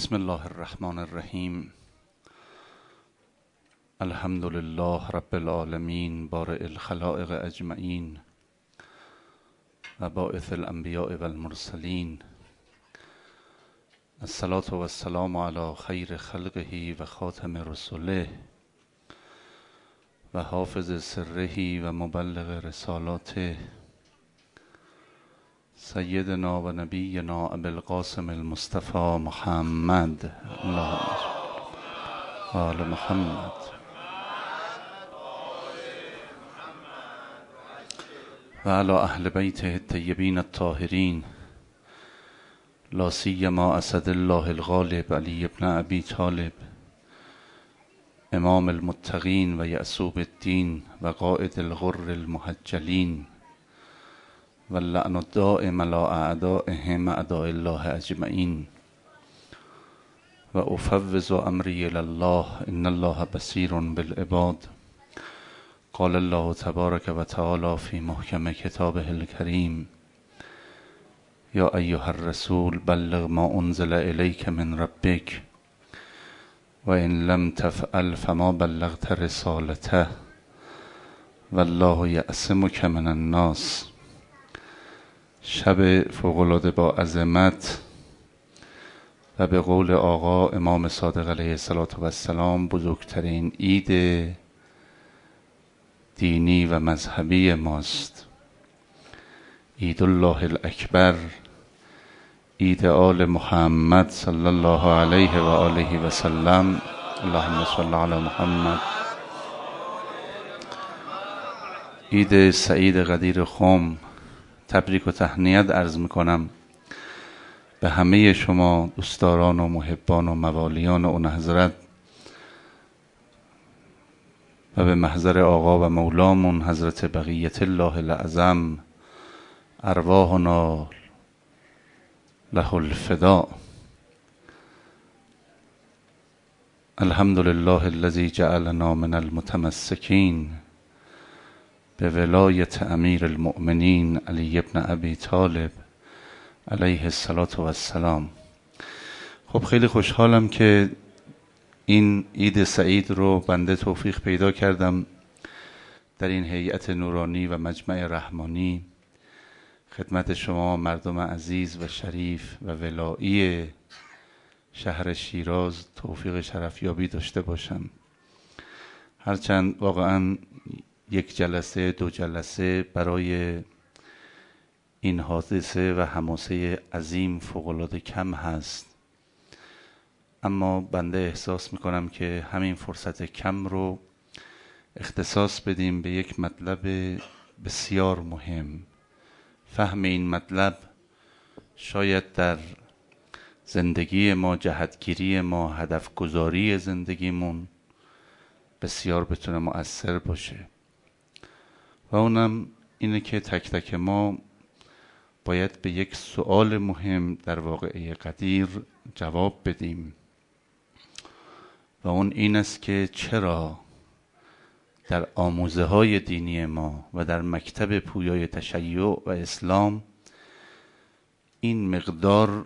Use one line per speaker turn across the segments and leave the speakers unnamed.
بسم الله الرحمن الرحیم. الحمد لله رب العالمین بارئ الخلائق اجمعین و باعث الانبیاء والمرسلین. الصلاة و السلام علی خیر خلقه و خاتم رسله و حافظ سره و مبلغ رسالاته سیدنا و نبینا ابی القاسم المصطفى محمد اللهم و آل محمد و علی اهل بیته الطیبین الطاهرین، لا سیما اسد الله الغالب علی ابن ابی طالب امام المتقین و یعصوب الدین و قائد الغر المحجلین و اللعن الدائم علی اعدائهم اعداء الله اجمعین. و افوض امری الی الله ان الله بصیر بالعباد. قال الله تبارک و تعالی فی محکم کتابه الکریم: یا ایها الرسول بلغ ما انزل الیک من ربک و ان لم تفعل فما بلغت رسالته والله یعصمک من الناس. شب فوق‌العاده با عظمت و به قول آقا امام صادق علیه السلام بزرگترین عید دینی و مذهبی ماست. عید الله الاکبر، عید آل محمد صلی الله علیه و آله و سلم. اللهم صل علی محمد. عید سعید قدیر خم. تبریک و تهنیت عرض میکنم به همه شما دوستداران و محبان و موالیان اون حضرت و به محضر آقا و مولامون حضرت بقیت الله الاعظم، ارواحنا له الفداء. الحمد لله الذی جعلنا من المتمسکین به ولایت امیر المؤمنین علی ابن ابی طالب علیه السلام. خب خیلی خوشحالم که این عید سعید رو بنده توفیق پیدا کردم در این هیئت نورانی و مجمع رحمانی خدمت شما مردم عزیز و شریف و ولایی شهر شیراز توفیق شرفیابی داشته باشم. هرچند واقعا یک جلسه دو جلسه برای این حادثه و حماسه عظیم فوق‌العاده کم هست، اما بنده احساس میکنم که همین فرصت کم رو اختصاص بدیم به یک مطلب بسیار مهم. فهم این مطلب شاید در زندگی ما، جهتگیری ما، هدف گذاری زندگیمون بسیار بتونه مؤثر باشه و اونم اینه که تک تک ما باید به یک سؤال مهم در واقعه قدیر جواب بدیم و اون این است که چرا در آموزه های دینی ما و در مکتب پویای تشیع و اسلام این مقدار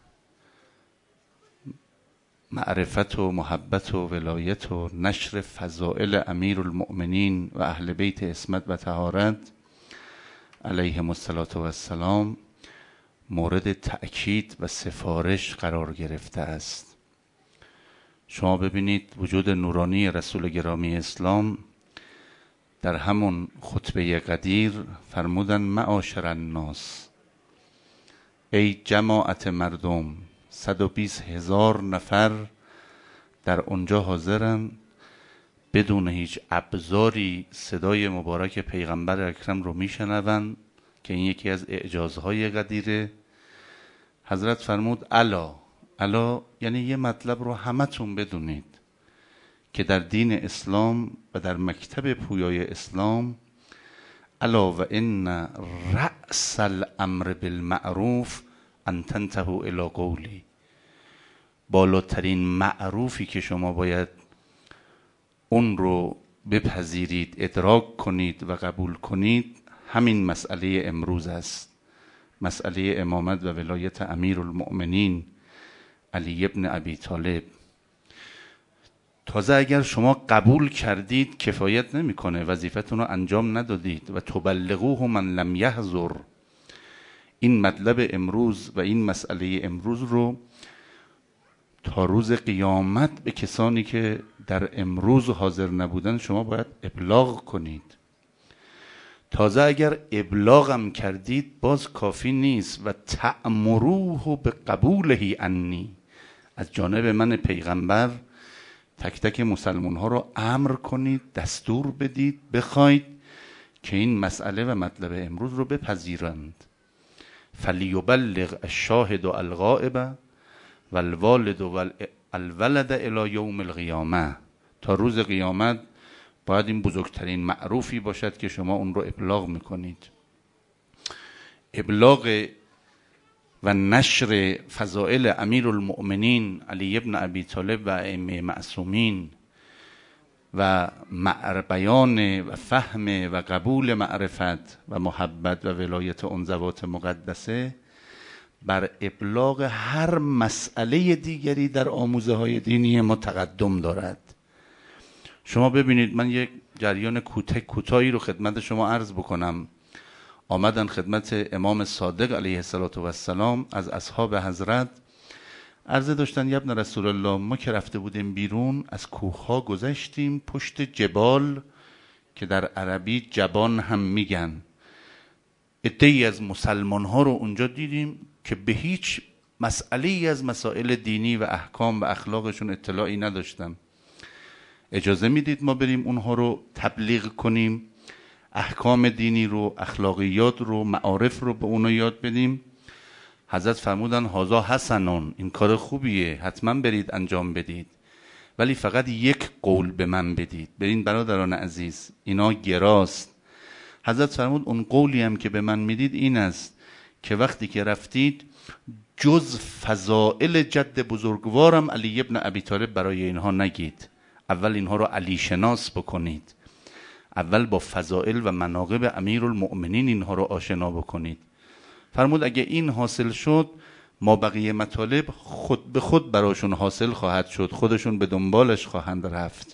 معرفت و محبت و ولایت و نشر فضائل امیر المؤمنین و اهل بیت عصمت و طهارت علیهم السلام مورد تأکید و سفارش قرار گرفته است. شما ببینید وجود نورانی رسول گرامی اسلام در همون خطبه قدیر فرمودن: معاشر الناس، ای جماعت مردم، 120,000 نفر در اونجا حاضرن بدون هیچ ابزاری صدای مبارک پیغمبر اکرم رو میشنون که این یکی از اعجازهای قدیره. حضرت فرمود الا یعنی یه مطلب رو همتون بدونید که در دین اسلام و در مکتب پویای اسلام الا و ان رأس الامر بالمعروف ان تنتهوا الی قولی، بالاترین معروفی که شما باید اون رو بپذیرید، ادراک کنید و قبول کنید همین مسئله امروز است، مسئله امامت و ولایت امیر المؤمنین علی ابن ابی طالب. تازه اگر شما قبول کردید کفایت نمیکنه، وظیفتون رو انجام ندادید. و تبلغوه من لم یحضر، این مطلب امروز و این مسئله امروز رو تا روز قیامت به کسانی که در امروز حاضر نبودن شما باید ابلاغ کنید. تازه اگر ابلاغم کردید باز کافی نیست. و تأمروه به قبوله عنی، از جانب من پیغمبر تک تک مسلمان ها رو امر کنید، دستور بدید، بخواید که این مسئله و مطلب امروز رو بپذیرند. فلیبلغ الشاهد الغائب والوالد والولد الی یوم القیامه، تا روز قیامت باید این بزرگترین معروفی باشد که شما اون رو ابلاغ میکنید. ابلاغ و نشر فضائل امیر المؤمنین علی ابن ابی طالب و ائمه معصومین و بیان و فهم و قبول معرفت و محبت و ولایت اون ذوات مقدسه بر ابلاغ هر مسئله دیگری در آموزه های دینی ما تقدم دارد. شما ببینید، من یک جریان کوتاهی رو خدمت شما عرض بکنم. آمدن خدمت امام صادق علیه السلام از اصحاب حضرت، عرضه داشتن یا ابن رسول الله، ما که رفته بودیم بیرون از کوهها گذشتیم پشت جبال که در عربی جبان هم میگن، عده‌ای از مسلمان ها رو اونجا دیدیم که به هیچ مسئله‌ای از مسائل دینی و احکام و اخلاقشون اطلاعی نداشتن. اجازه میدید ما بریم اونها رو تبلیغ کنیم، احکام دینی رو، اخلاقیات رو، معارف رو به اونا یاد بدیم؟ حضرت فرمودن هازا حسنون، این کار خوبیه، حتما برید انجام بدید، ولی فقط یک قول به من بدید. برین برادران عزیز، اینا گراست. حضرت فرمود اون قولی هم که به من میدید این است که وقتی که رفتید جز فضائل جد بزرگوارم علی ابن ابی طالب برای اینها نگید، اول اینها رو علی شناس بکنید، اول با فضائل و مناقب امیر المؤمنین اینها رو آشنا بکنید. فرمود اگه این حاصل شد ما بقیه مطالب خود به خود براشون حاصل خواهد شد، خودشون به دنبالش خواهند رفت.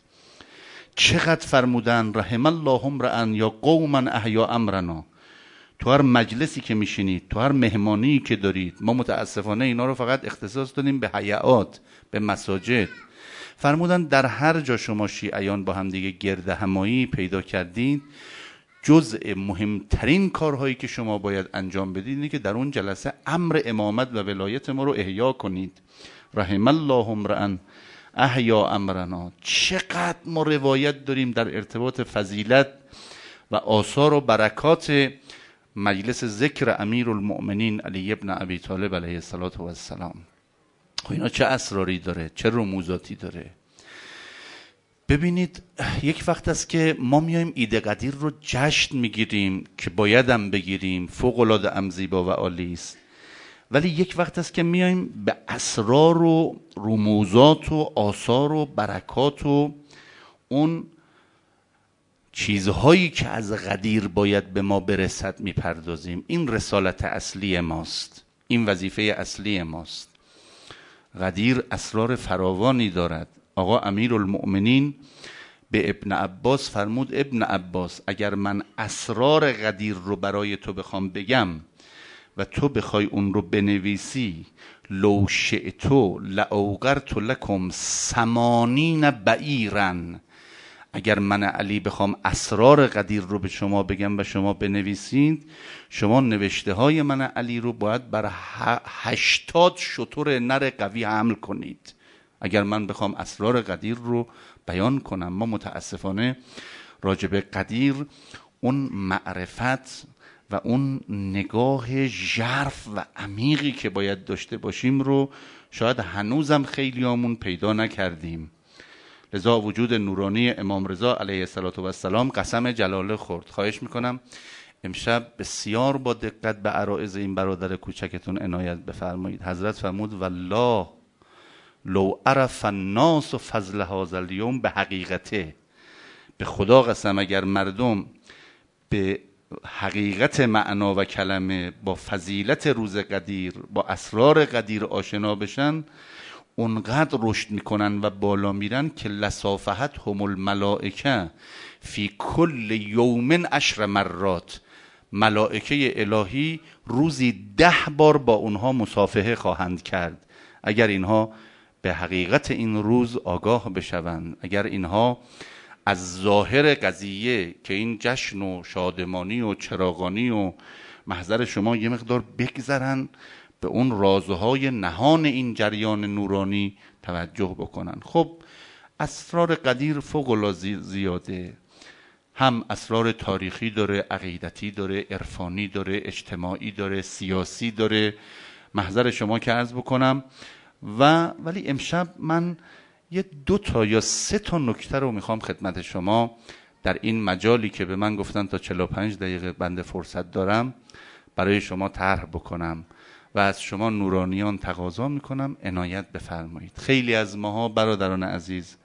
چقدر فرمودن رحم الله امرأ یا قوما احیا امرنا. تو هر مجلسی که میشینید، تو هر مهمانی که دارید، ما متاسفانه اینا رو فقط اختصاص دادیم به حیات، به مساجد. فرمودن در هر جا شما شیعیان با هم دیگه گرد همایی پیدا کردید، جزء مهمترین کارهایی که شما باید انجام بدید اینه که در اون جلسه امر امامت و ولایت ما رو احیا کنید. رحم الله امرأ احیا امرنا. چقدر ما روایت داریم در ارتباط فضیلت و آثار و برکات مجلس ذکر امیر المؤمنین علی ابن ابی طالب علیه السلام. خب اینا چه اسراری داره، چه رموزاتی داره. ببینید، یک وقت است که ما میایم عید قدیر رو جشن میگیریم که بایدم بگیریم، فوق العاده ام زیبا و عالی است، ولی یک وقت است که میایم به اسرار و رموزات و آثار و برکات و اون چیزهایی که از قدیر باید به ما برسد میپردازیم. این رسالت اصلی ماست، این وظیفه اصلی ماست. قدیر اسرار فراوانی دارد. آقا امیر المؤمنین به ابن عباس فرمود ابن عباس اگر من اسرار قدیر رو برای تو بخوام بگم و تو بخوای اون رو بنویسی، لو شئتو لاوقرت لکم 80 بعیرا، اگر من علی بخوام اسرار قدیر رو به شما بگم و شما بنویسید، شما نوشته های من علی رو باید بر 80 شتر نر قوی حمل کنید اگر من بخوام اسرار قدیر رو بیان کنم. ما متاسفانه راجب قدیر اون معرفت و اون نگاه ژرف و عمیقی که باید داشته باشیم رو شاید هنوزم خیلیامون پیدا نکردیم. لذا وجود نورانی امام رضا علیه السلام قسم جلاله خورد. خواهش میکنم امشب بسیار با دقت به عرائض این برادر کوچکتون عنایت بفرمایید. حضرت فرمود والله لو عرف الناس فضل هذا اليوم به حقیقته، به خدا قسم اگر مردم به حقیقت معنا و کلمه با فضیلت روز قدیر، با اسرار قدیر آشنا بشن، اونقدر رشد میکنن و بالا میرن که لصافحت هم الملائکه فی کل یوم 10 مرات، ملائکه الهی روزی 10 بار با اونها مصافحه خواهند کرد. اگر اینها به حقیقت این روز آگاه بشوند، اگر اینها از ظاهر قضیه که این جشن و شادمانی و چراغانی و محضر شما یه مقدار بگذرن، به اون رازهای نهان این جریان نورانی توجه بکنن. خب اسرار قدیر فوق العاده زیاده، هم اسرار تاریخی داره، عقیدتی داره، عرفانی داره، اجتماعی داره، سیاسی داره، محضر شما که عرض بکنم. ولی امشب من یه 2 تا یا 3 تا نکته رو میخوام خدمت شما در این مجالی که به من گفتن تا 45 دقیقه بنده فرصت دارم برای شما طرح بکنم و از شما نورانیان تقاضا میکنم عنایت بفرمایید. خیلی از ماها برادران عزیز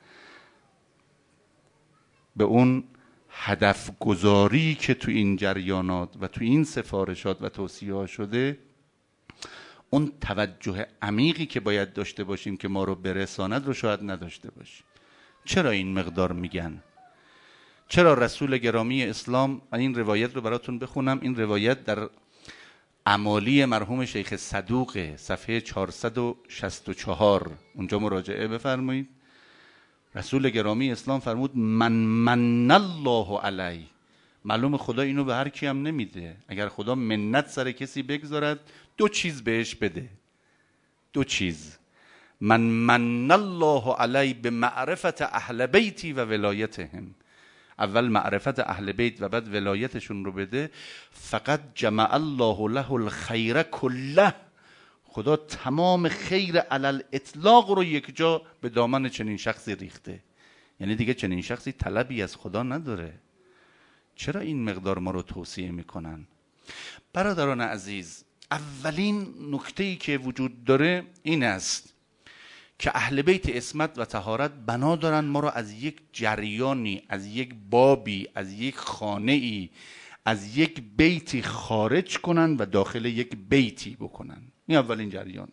به اون هدف گذاری که تو این جریانات و تو این سفارشات و توصیه ها شده، اون توجه عمیقی که باید داشته باشیم که ما رو برساند رو شاید نداشته باشیم. چرا این مقدار میگن؟ چرا رسول گرامی اسلام، این روایت رو براتون بخونم، این روایت در اعمالی مرحوم شیخ صدوق صفحه 464 اونجا مراجعه بفرمایید. رسول گرامی اسلام فرمود من الله علی. معلوم خدا اینو به هر کی هم نمیده. اگر خدا منت سر کسی بگذارد 2 چیز بهش بده، 2 چیز. من الله علی به معرفت اهل بیتی و ولایتهم. اول معرفت اهل بیت و بعد ولایتشون رو بده. فقط جمع الله له الخیر کله. خدا تمام خیر علل اطلاق رو یک جا به دامن چنین شخصی ریخته. یعنی دیگه چنین شخصی طلبی از خدا نداره. چرا این مقدار ما رو توصیه میکنن؟ برادران عزیز، اولین نکته‌ای که وجود داره این است که اهل بیت عصمت و طهارت بنا دارن ما رو از یک جریانی، از یک بابی، از یک خانه‌ای، از یک بیتی خارج کنن و داخل یک بیتی بکنن. این اولین جریان.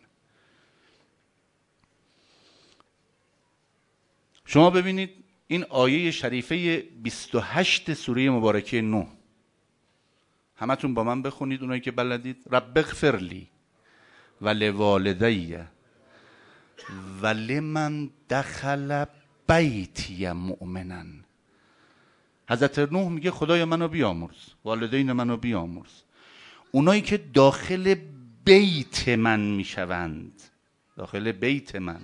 شما ببینید این آیه شریفه 28 سوره مبارکه نوح، همتون با من بخونید اونایی که بلدید. رب اغفر لی و لوالدی و لمن دخل بیتی مؤمنا. حضرت نوح میگه خدایا منو بیامرز، والدین منو بیامرز، اونایی که داخل بیت من میشوند، داخل بیت من،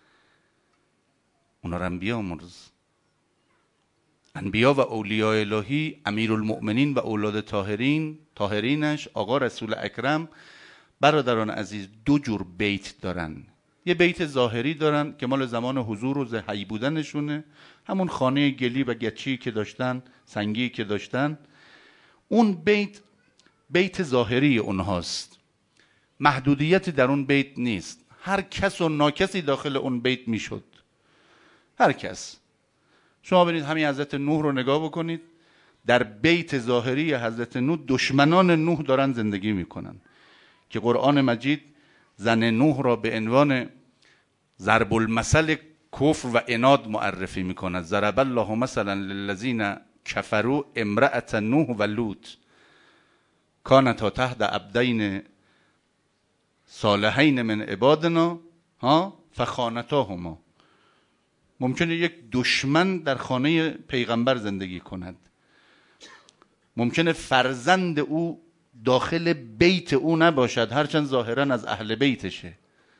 اونا رو بیامرز. انبیا و اولیاء الهی، امیرالمؤمنین و اولاد طاهرینش، آقا رسول اکرم، برادران عزیز 2 جور بیت دارن. یه بیت ظاهری دارن که مال زمان حضور و حی بودنشونه، همون خانه گلی و گچی که داشتن، سنگی که داشتن. اون بیت ظاهری اونهاست، محدودیتی در اون بیت نیست. هر کس و ناکسی داخل اون بیت میشد، هر کس. شما ببینید همین حضرت نوح رو نگاه بکنید، در بیت ظاهری حضرت نوح دشمنان نوح دارن زندگی میکنن که قرآن مجید زن نوح را به عنوان ضرب المثل کفر و عناد معرفی میکند. ضرب الله مثلا للذین کفروا امرأة نوح و لوط کانتا تحت عبدین صالحین من عبادنا فخانتاهما. ممکنه یک دشمن در خانه پیغمبر زندگی کند، ممکنه فرزند او داخل بیت او نباشد، هرچند ظاهرا از اهل بیتشه.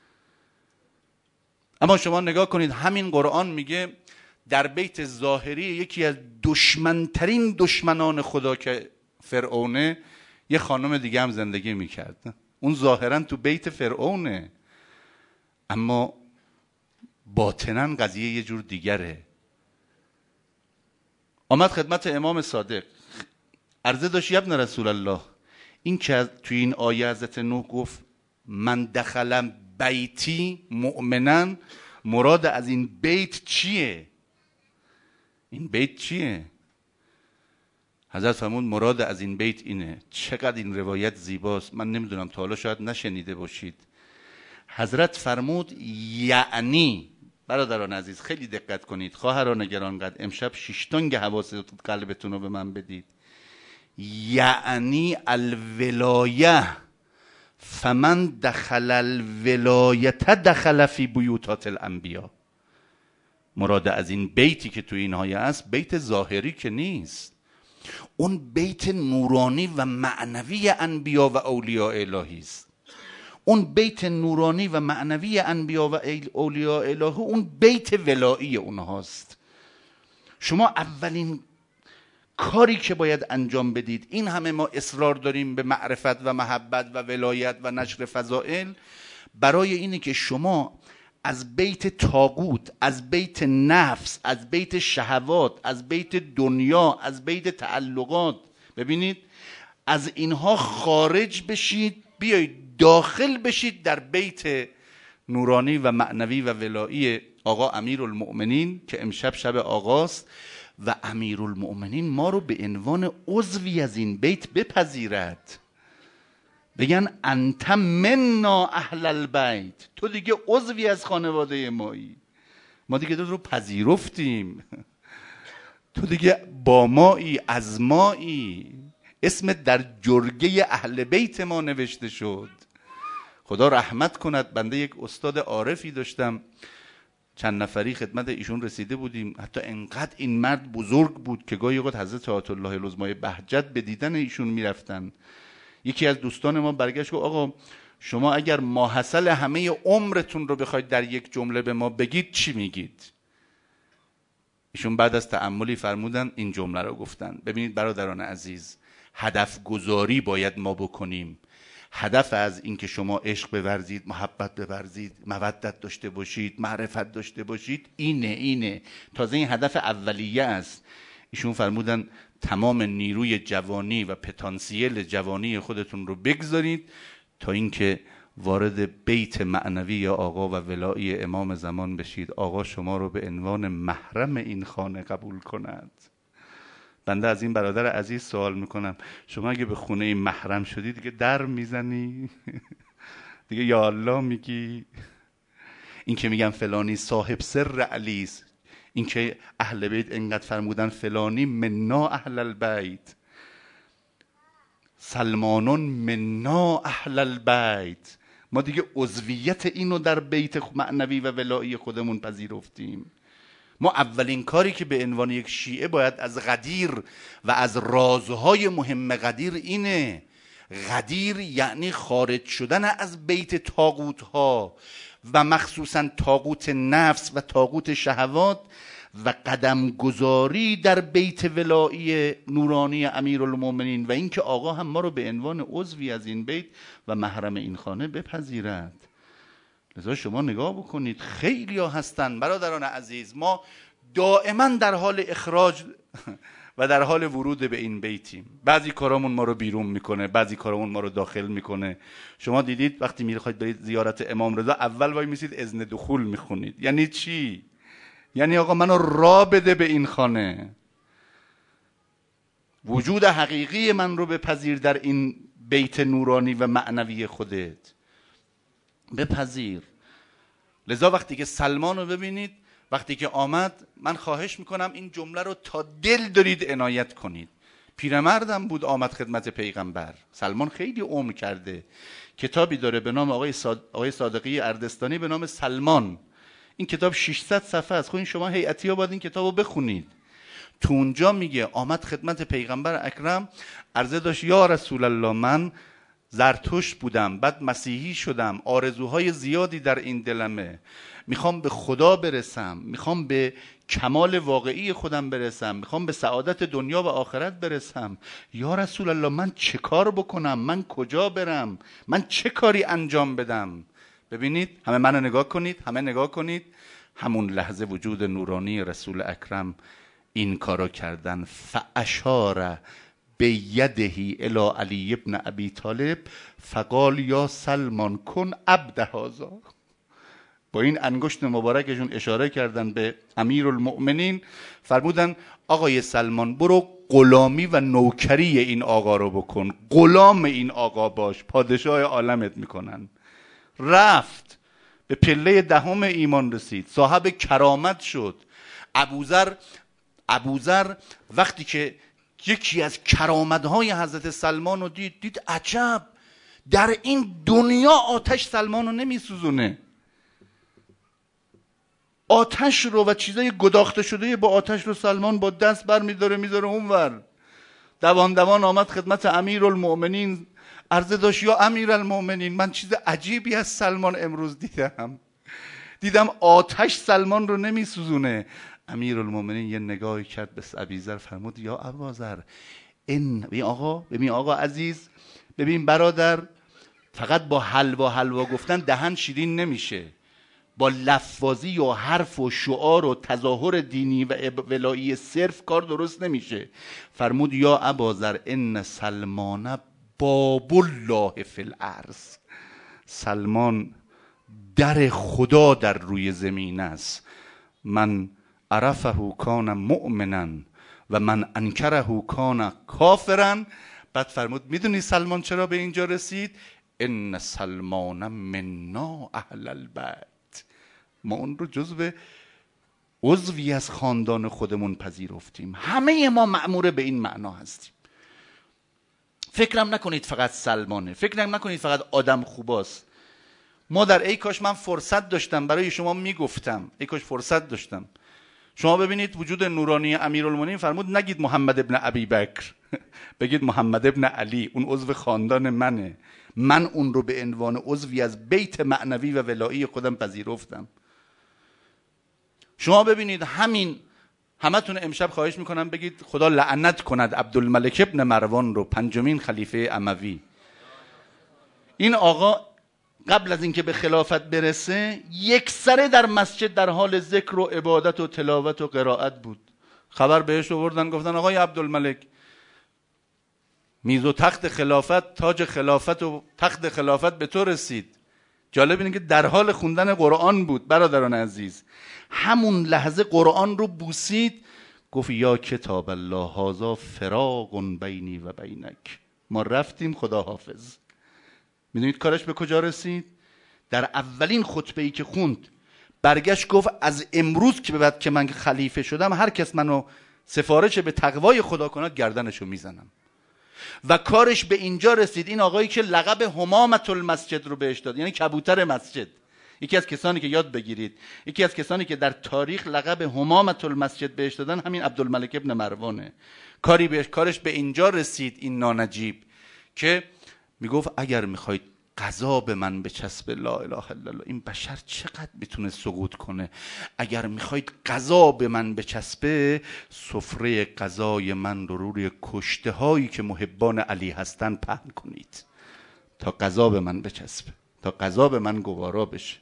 اما شما نگاه کنید همین قرآن میگه در بیت ظاهری یکی از دشمنترین دشمنان خدا که فرعونه، یه خانم دیگه هم زندگی میکرد. اون ظاهرا تو بیت فرعونه، اما باطناً قضیه یه جور دیگره. آمد خدمت امام صادق، عرضه داشت ابن رسول الله، این که توی این آیه حضرت نوح گفت من دخلم بیتی مؤمنن، مراد از این بیت چیه؟ این بیت چیه؟ حضرت فرمود مراد از این بیت اینه. چقدر این روایت زیباست، من نمیدونم تا حالا شاید نشنیده باشید. حضرت فرمود یعنی، برادران عزیز خیلی دقت کنید، خواهران گرانقدر، امشب 6 تنگ حواس قلبتون رو به من بدید. یعنی الولایه فمن دخل الولایت دخل فی بیوتات الانبیا. مراد از این بیتی که تو این آیه است بیت ظاهری که نیست، اون بیت نورانی و معنوی انبیا و اولیاء الهی است. اون بیت نورانی و معنوی انبیا و اولیاء الهی اون بیت ولایی اونهاست. شما اولین کاری که باید انجام بدید، این همه ما اصرار داریم به معرفت و محبت و ولایت و نشر فضائل، برای اینه که شما از بیت طاغوت، از بیت نفس، از بیت شهوات، از بیت دنیا، از بیت تعلقات، ببینید از اینها خارج بشید، بیایید داخل بشید در بیت نورانی و معنوی و ولایی آقا امیرالمؤمنین که امشب شب آقاست و امیرالمؤمنین ما رو به عنوان عضوی از این بیت بپذیرد. بگن انت منا اهل البیت، تو دیگه عضوی از خانواده مایی، ما دیگه تو رو پذیرفتیم، تو دیگه با مایی، از مایی، اسمت در جرگه اهل بیت ما نوشته شد. خدا رحمت کند، بنده یک استاد عارفی داشتم، چند نفری خدمت ایشون رسیده بودیم، حتی انقدر این مرد بزرگ بود که گاهی اوقات حضرت آیت الله العظمای بهجت به دیدن ایشون میرفتن. یکی از دوستان ما برگشت گفت آقا شما اگر ماحصل همه عمرتون رو بخواید در یک جمله به ما بگید چی میگید؟ ایشون بعد از تأملی فرمودن این جمله رو گفتن. ببینید برادران عزیز، هدف گذاری باید ما بکنیم. هدف از این که شما عشق بورزید، محبت بورزید، مودت داشته باشید، معرفت داشته باشید، اینه تازه این هدف اولیه است. ایشون فرمودن تمام نیروی جوانی و پتانسیل جوانی خودتون رو بگذارید تا اینکه وارد بیت معنوی آقا و ولایی امام زمان بشید، آقا شما رو به عنوان محرم این خانه قبول کند. بنده از این برادر عزیز سوال میکنم، شما اگه به خونه محرم شدی دیگه در میزنی؟ دیگه یا الله میگی؟ این که میگن فلانی صاحب سر علی است، این که اهل بیت انقدر فرمودن فلانی منا اهل البیت، سلمانون منا اهل البیت، ما دیگه عضویت اینو در بیت معنوی و ولایی خودمون پذیرفتیم. ما اولین کاری که به عنوان یک شیعه باید از غدیر و از رازهای مهم غدیر اینه. غدیر یعنی خارج شدن از بیت طاغوت ها و مخصوصا طاغوت نفس و طاغوت شهوات و قدم گذاری در بیت ولایی نورانی امیرالمومنین و اینکه آقا هم ما رو به عنوان عضوی از این بیت و محرم این خانه بپذیرد. لذا شما نگاه بکنید، خیلی ها هستن برادران عزیز، ما دائما در حال اخراج و در حال ورود به این بیتیم. بعضی کارامون ما رو بیرون میکنه، بعضی کارامون ما رو داخل میکنه. شما دیدید وقتی میخواید برید زیارت امام رضا اول وای میسید اذن دخول میخونید. یعنی چی؟ یعنی آقا منو راه بده به این خانه، وجود حقیقی من رو بپذیر در این بیت نورانی و معنوی خودت، بپذیر. لذا وقتی که سلمان رو ببینید، وقتی که آمد، من خواهش میکنم این جمله رو تا دل دارید عنایت کنید. پیرمردم بود آمد خدمت پیغمبر. سلمان خیلی عمر کرده، کتابی داره به نام آقای صادقی اردستانی به نام سلمان. این کتاب 600 صفحه است. خب شما هیئتی ها باید این کتاب رو بخونید. تو اونجا میگه آمد خدمت پیغمبر اکرم، عرضه داشت یا رسول الله من زرتشت بودم، بعد مسیحی شدم، آرزوهای زیادی در این دلمه، میخوام به خدا برسم، میخوام به کمال واقعی خودم برسم، میخوام به سعادت دنیا و آخرت برسم. یا رسول الله من چه کار بکنم؟ من کجا برم؟ من چه کاری انجام بدم؟ ببینید همه منو نگاه کنید، همه نگاه کنید. همون لحظه وجود نورانی رسول اکرم این کارو کردن. فاشار بیدهی الی علی ابن ابی طالب فقال یا سلمان کن عبد هذا. با این انگشت مبارکشون اشاره کردن به امیرالمؤمنین، فرمودن آقای سلمان برو غلامی و نوکری این آقا رو بکن، غلام این آقا باش، پادشاه عالمت میکنن. رفت به پله 10 ایمان رسید، صاحب کرامت شد. ابوذر وقتی که یکی از کرامت‌های حضرت سلمان رو دید عجب، در این دنیا آتش سلمان رو نمیسوزونه، آتش رو و چیزای گداخته شده با آتش رو سلمان با دست بر میذاره اونور. دوان آمد خدمت امیرالمؤمنین، عرضه داشت یا امیرالمؤمنین، من چیز عجیبی از سلمان امروز دیدم آتش سلمان رو نمیسوزونه. امیرالمؤمنین یه نگاهی کرد به ابیذر، فرمود یا اباذر، ببین آقا عزیز، ببین برادر، فقط با حلوا گفتن دهن شیرین نمیشه، با لفاظی و حرف و شعار و تظاهر دینی و ولایی صرف کار درست نمیشه. فرمود یا اباذر ان سلمان باب الله فی الارض، سلمان در خدا در روی زمین است. من عرفه کان مؤمنا و من انکره کان کافرا. بعد فرمود میدونی سلمان چرا به اینجا رسید؟ ان سلمان منا اهل البیت، ما اون رو عضوی از خاندان خودمون پذیرفتیم. همه ما مأمور به این معنا هستیم. فکرم نکنید فقط سلمانه، فکرم نکنید فقط آدم خوباست. ما در ای کاش من فرصت داشتم برای شما میگفتم، ای کاش فرصت داشتم. شما ببینید وجود نورانی امیرالمومنین، فرمود نگید محمد ابن ابی بکر بگید محمد ابن علی، اون عضو خاندان منه، من اون رو به عنوان عضوی از بیت معنوی و ولایی خودم پذیرفتم. شما ببینید همتون امشب خواهش میکنم بگید خدا لعنت کند عبدالملک ابن مروان رو، 5مین خلیفه اموی. این آقا قبل از اینکه به خلافت برسه یکسره در مسجد در حال ذکر و عبادت و تلاوت و قرائت بود. خبر بهش آوردن، گفتن آقای عبدالملک، میز و تخت خلافت، تاج خلافت و تخت خلافت به تو رسید. جالب اینه که در حال خوندن قرآن بود. برادران عزیز، همون لحظه قرآن رو بوسید، گفت یا کتاب الله هذا فراق بینی و بینک، ما رفتیم خدا حافظ. میدونید کارش به کجا رسید؟ در اولین خطبه‌ای که خوند برگشت گفت از امروز که به بعد که من خلیفه شدم، هر کس منو سفارش به تقوای خدا کند گردنشو میزنم. و کارش به اینجا رسید، این آقایی که لقب همامة المسجد رو بهش داد، یعنی کبوتر مسجد، یکی از کسانی که یاد بگیرید، یکی از کسانی که در تاریخ لقب همامة المسجد بهش دادن همین عبدالملک ابن مروانه. کارش به اینجا رسید این نانجیب که میگفت اگر میخواید قضا به من بچسب، لا اله الا الله، این بشر چقدر میتونه سقوط کنه، اگر میخواید قضا به من بچسبه، سفره قضای من رو روی کشته هایی که محبان علی هستن پهن کنید تا قضا به من بچسبه، تا قضا به من گوارا بشه.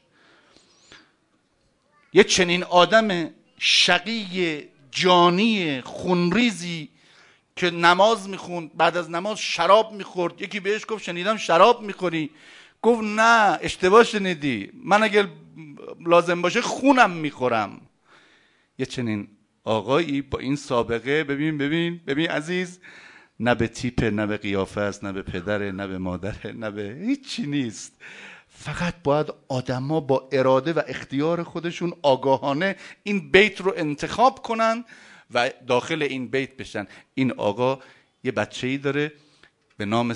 یه چنین آدم شقی جانی خونریزی که نماز میخوند، بعد از نماز شراب میخورد. یکی بهش گفت شنیدم شراب میخوری؟ گفت نه اشتباه شنیدی، من اگر لازم باشه خونم میخورم. یه چنین آقایی با این سابقه، ببین عزیز، نه به تیپه، نه به قیافه است، نه به پدره، نه به مادره، نه به هیچی نیست. فقط باید آدما با اراده و اختیار خودشون آگاهانه این بیت رو انتخاب کنن و داخل این بیت بشن. این آقا یه بچه‌ای داره به نام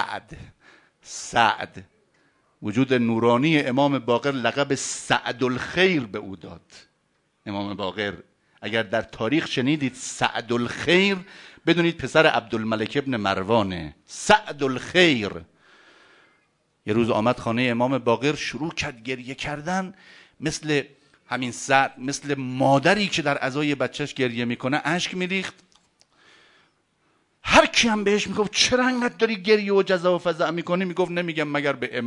سعد. وجود نورانی امام باقر لقب سعد الخیر به او داد. امام باقر اگر در تاریخ شنیدید سعد الخیر، بدونید پسر عبدالملک ابن مروانه. سعد الخیر یه روز آمد خانه امام باقر، شروع کرد گریه کردن، مثل همین سعد، مثل مادری که در عزای بچهش گریه میکنه اشک میریخت. هر کی هم بهش میگفت چرا انقدر داری گریه و جزع و فزع میکنی، میگفت نمیگم مگر به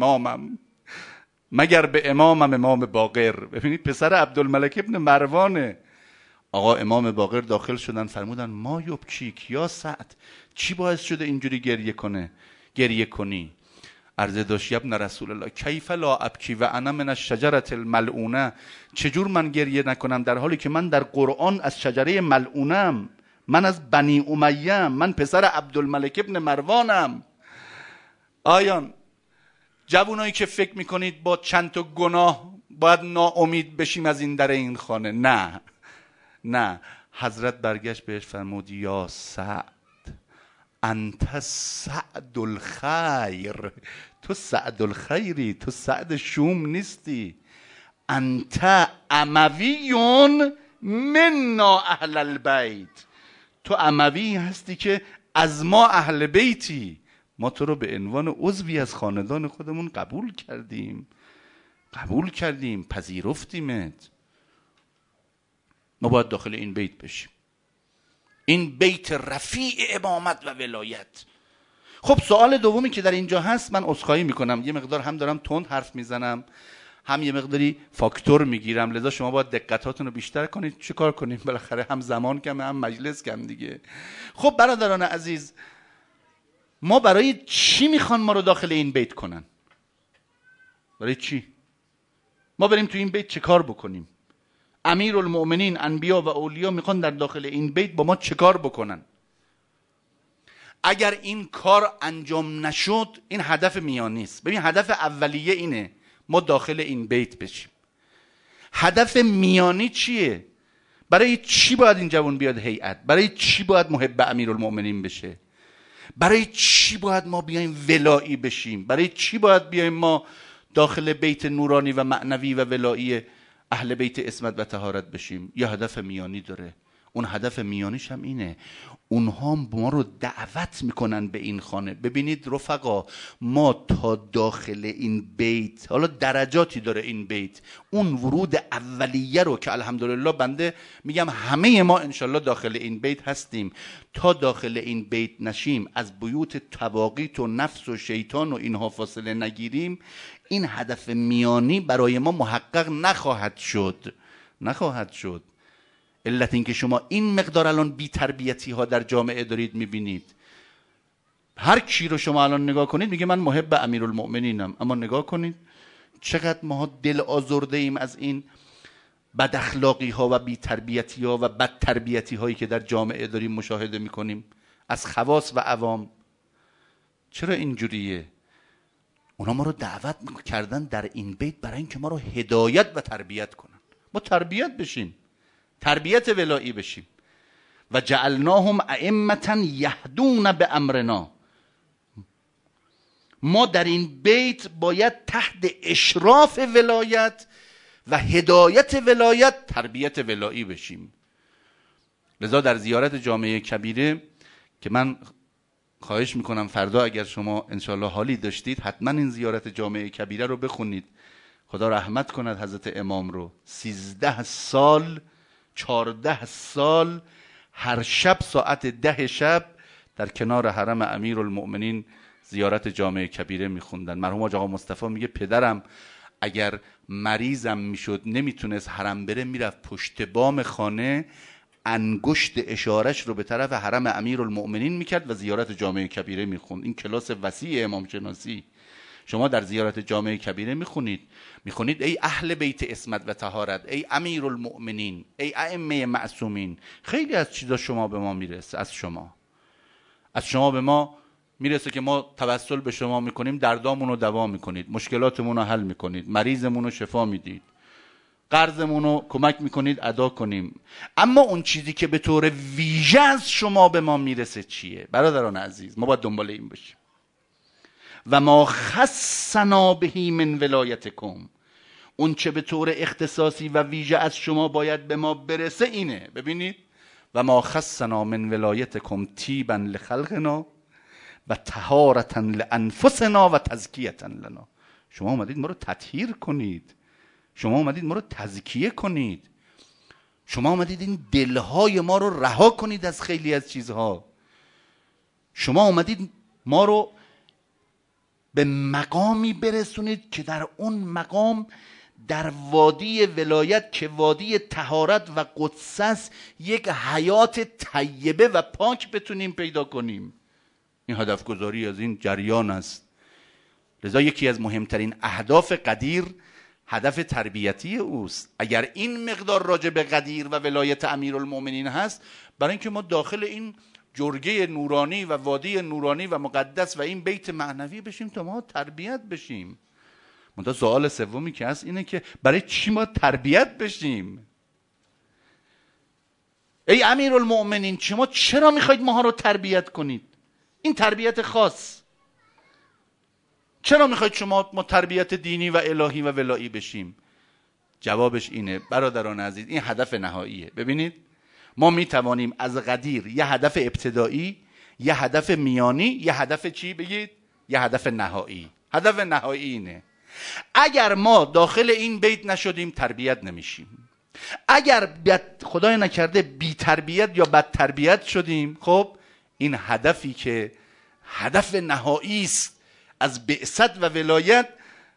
امامم امام باقر. ببینید پسر عبدالملک ابن مروانه. آقا امام باقر داخل شدن، فرمودن ما یبکیک یا سعد، چی باعث شده اینجوری گریه کنی؟ عرضه داشت ابن رسول الله کیف لا ابکی و انا من الشجره الملعونه، چجور من گریه نکنم در حالی که من در قرآن از شجره ملعونم، من از بنی امیه، من پسر عبدالملک ابن مروانم. آیان جوانایی که فکر میکنید با چند تا گناه باید ناامید بشیم از این در این خانه. نه نه، حضرت برگشت بهش فرمود یا سعد انت سعد الخیر، تو سعد الخیری، تو سعد شوم نیستی. انت امویون منا اهل البیت، تو اموی هستی که از ما اهل بیتی، ما تو رو به عنوان عضوی از خاندان خودمون قبول کردیم، پذیرفتیمت. ما باید داخل این بیت بشیم، این بیت رفیع امامت و ولایت. خب سوال دومی که در اینجا هست، من عذرخواهی میکنم یه مقدار هم دارم تند حرف میزنم، هم یه مقداری فاکتور میگیرم، لذا شما باید دقتاتون رو بیشتر کنید. چه کار کنیم، بالاخره هم زمان کمه هم مجلس کم دیگه. خب برادران عزیز، ما برای چی میخوان ما رو داخل این بیت کنن؟ برای چی؟ ما بریم تو این بیت چه کار بکنیم؟ امیرالمؤمنین، انبیا و اولیا میخوان در داخل این بیت با ما چه کار بکنن؟ اگر این کار انجام نشد، این هدف میانی است. ببین هدف اولیه اینه ما داخل این بیت بشیم. هدف میانی چیه؟ برای چی باید این جوان بیاد هیئت؟ برای چی باید محب امیرالمؤمنین بشه؟ برای چی باید ما بیایم ولایی بشیم؟ برای چی باید بیایم ما داخل بیت نورانی و معنوی و ولایی اهل بیت عصمت و طهارت بشیم؟ یه هدف میانی داره. اون هدف میانیش هم اینه، اونها ما رو دعوت میکنن به این خانه. ببینید رفقا، ما تا داخل این بیت، حالا درجاتی داره این بیت، اون ورود اولیه رو که الحمدلله بنده میگم همه ما انشالله داخل این بیت هستیم، تا داخل این بیت نشیم، از بیوت تواقیت و نفس و شیطان و اینها فاصله نگیریم، این هدف میانی برای ما محقق نخواهد شد. علت این که شما این مقدار الان بی تربیتی ها در جامعه دارید میبینید. هر کی رو شما الان نگاه کنید میگه من محب امیرالمؤمنینم، اما نگاه کنید چقدر ما دل آزرده ایم از این بد اخلاقی ها و بی تربیتی ها و بد تربیتی هایی که در جامعه داریم مشاهده میکنیم از خواص و عوام. چرا اینجوریه؟ اونا ما رو دعوت کردن در این بیت برای اینکه ما رو هدایت و تربیت کنن، ما تربیت بشیم، تربیت ولایی بشیم. و جعلناهم ائمة یهدون بامرنا، ما در این بیت باید تحت اشراف ولایت و هدایت ولایت تربیت ولایی بشیم. لذا در زیارت جامعه کبیره که من خواهش میکنم فردا اگر شما انشالله حالی داشتید حتما این زیارت جامعه کبیره رو بخونید. خدا رحمت کند حضرت امام رو. 13 سال 14 سال هر شب ساعت 10 شب در کنار حرم امیرالمؤمنین زیارت جامعه کبیره میخوندن. مرحوم آقا مصطفی میگه پدرم اگر مریضم میشد نمیتونست حرم بره، میرفت پشت بام خانه، انگشت اشارش رو به طرف حرم امیرالمؤمنین میکرد و زیارت جامعه کبیره میخوند. این کلاس وسیع امام شناسی. شما در زیارت جامعه کبیره میخونید ای اهل بیت عصمت و طهارت، ای امیرالمؤمنین، ای ائمه معصومین. خیلی از چیزا شما به ما میرسه، از شما به ما میرسه که ما توسل به شما میکنیم، دردامون رو دوا میکنید، مشکلاتمون رو حل میکنید، مریضمون رو شفا میدید، قرضمون رو کمک میکنید ادا کنیم. اما اون چیزی که به طور ویژه از شما به ما میرسه چیه؟ برادران عزیز، ما باید دنبال این باشیم. و ما خصنا به من ولایتکم، اون چه به طور اختصاصی و ویژه از شما باید به ما برسه اینه. ببینید، و ما خصنا من ولایتکم طیبا لخلقنا و طهارتا لانفسنا و تزکیه لنا. شما اومدید ما رو تطهیر کنید، شما اومدید ما رو تزکیه کنید، شما اومدید این دلهای ما رو رها کنید از خیلی از چیزها، شما اومدید ما رو به مقامی برسونید که در اون مقام در وادی ولایت که وادی طهارت و قدس است یک حیات طیبه و پاک بتونیم پیدا کنیم. این هدف گذاری از این جریان است. لذا یکی از مهمترین اهداف قدیر هدف تربیتی اوست. اگر این مقدار راجع به قدیر و ولایت امیرالمؤمنین هست، برای اینکه ما داخل این جرگه نورانی و وادی نورانی و مقدس و این بیت معنوی بشیم تا ما تربیت بشیم. منتها سوال سومی که هست اینه که برای چی ما تربیت بشیم؟ ای امیرالمؤمنین شما چرا میخواید ماها رو تربیت کنید؟ این تربیت خاص. چرا میخواید شما ما تربیت دینی و الهی و ولایی بشیم؟ جوابش اینه برادران عزیز، این هدف نهاییه. ببینید ما میتوانیم از قدیر یه هدف ابتدایی، یه هدف میانی، یه هدف چی بگید؟ یه هدف نهایی. هدف نهایی اینه اگر ما داخل این بیت نشدیم تربیت نمیشیم. اگر خدای نکرده بی تربیت یا بد تربیت شدیم، خب این هدفی که هدف نهایی است از بعثت و ولایت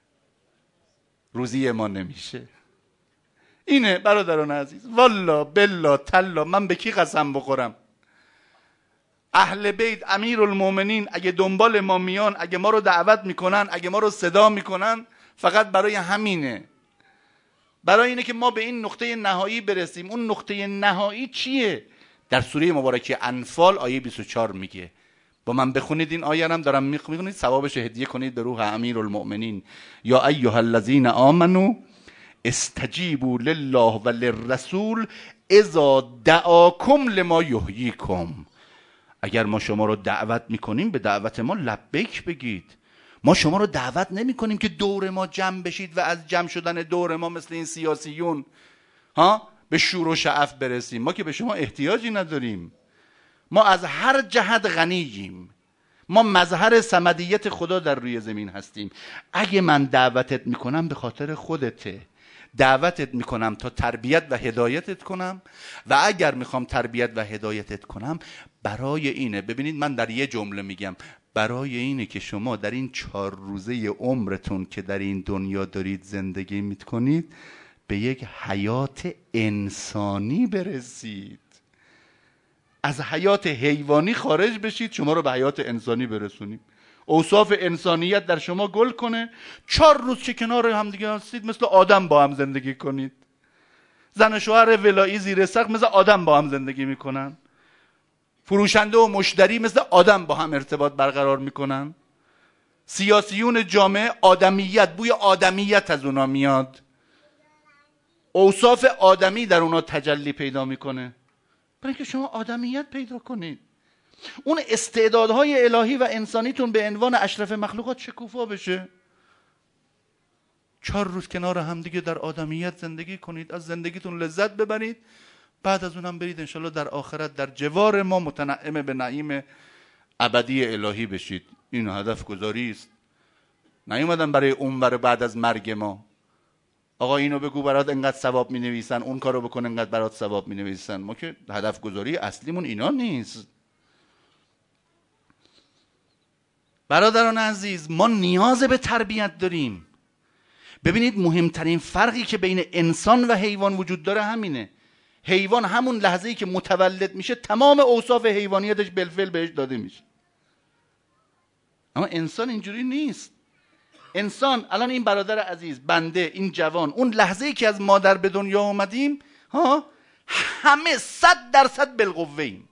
روزی ما نمیشه. اینه برادران عزیز. والله بالله تالله من به کی قسم بخورم؟ اهل بیت امیرالمؤمنین اگه دنبال ما میان، اگه ما رو دعوت میکنن، اگه ما رو صدا میکنن، فقط برای همینه، برای اینه که ما به این نقطه نهایی برسیم. اون نقطه نهایی چیه؟ در سوره مبارکه انفال آیه 24 میگه. با من بخونید این آیه هم دارم میخونید، ثوابش هدیه کنید به روح امیرالمؤمنین. یا ایها الذین آمنو استجیبوا لله و للرسول اذا دعاکم لما یحییکم. اگر ما شما رو دعوت میکنیم به دعوت ما لبیک بگید. ما شما رو دعوت نمی کنیم که دور ما جمع بشید و از جمع شدن دور ما مثل این سیاسیون به شور و شعف برسیم. ما که به شما احتیاجی نداریم. ما از هر جهت غنییم. ما مظهر صمدیت خدا در روی زمین هستیم. اگه من دعوتت میکنم به خاطر خودته، دعوتت میکنم تا تربیت و هدایتت کنم، و اگر میخوام تربیت و هدایتت کنم برای اینه. ببینید من در یه جمله میگم، برای اینه که شما در این 4 روزه عمرتون که در این دنیا دارید زندگی میکنید به یک حیات انسانی برسید. از حیات حیوانی خارج بشید، شما رو به حیات انسانی برسونیم. اوصاف انسانیت در شما گل کنه. 4 روز که کنار هم دیگه هستید مثل آدم با هم زندگی کنید. زن و شوهر ولایی زیر سقف مثل آدم با هم زندگی میکنن. فروشنده و مشتری مثل آدم با هم ارتباط برقرار میکنن. سیاسیون جامعه آدمیت، بوی آدمیت از اونا میاد. اوصاف آدمی در اونا تجلی پیدا میکنه. برای اینکه شما آدمیت پیدا کنید. اون استعدادهای الهی و انسانیتون به عنوان اشرف مخلوقات شکوفا بشه. 4 روز کنار هم دیگه در آدمیت زندگی کنید، از زندگیتون لذت ببرید، بعد از اونم برید انشالله در آخرت در جوار ما متنعم به نعیم ابدی الهی بشید. این هدف گذاری است. نیومدن برای اونور بعد از مرگ ما آقا اینو بگو برات انقدر ثواب مینویسن، اون کارو بکن انقدر برات ثواب مینویسن. ما که هدف گذاری اصلیمون اینا نیست. برادران عزیز ما نیاز به تربیت داریم. ببینید مهمترین فرقی که بین انسان و حیوان وجود داره همینه. حیوان همون لحظه‌ای که متولد میشه تمام اوصاف حیوانیتش بالفعل بهش داده میشه، اما انسان اینجوری نیست. انسان الان این برادر عزیز بنده، این جوان، اون لحظه‌ای که از مادر به دنیا آمدیم همه 100% بالقوه‌ایم.